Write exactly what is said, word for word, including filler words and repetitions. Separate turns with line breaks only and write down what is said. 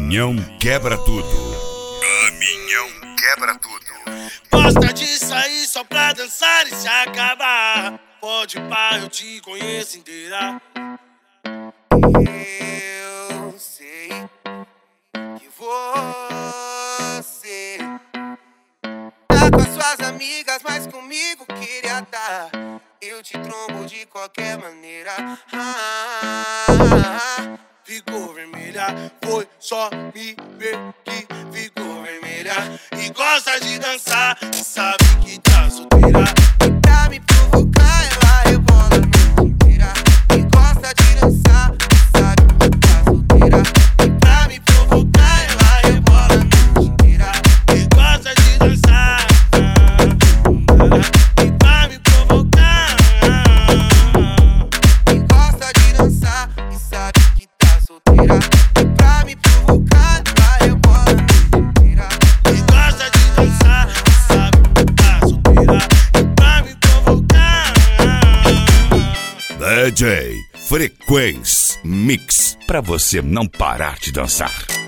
Caminhão quebra tudo. Caminhão quebra tudo.
Gosta de sair só pra dançar e se acabar. Pode pá, eu te conheço inteira.
Eu sei que você tá com as suas amigas, mas comigo queria dar. Eu te trombo de qualquer maneira.
Ah, ficou vermelha, foi só me ver que ficou vermelha. E gosta de dançar, e sabe que tá solteira.
E pra me provocar, ela rebola a noite inteira. E gosta de dançar, e sabe que tá solteira.
E pra me provocar, ela rebola a noite inteira. E gosta de dançar, e pra me provocar.
E gosta de dançar, e sabe que tá solteira. E pra me provocar, ela rebola a noite inteira.
E gosta de dançar, e sabe que tá solteira. E pra me provocar.
D J Frequência Mix, pra você não parar de dançar.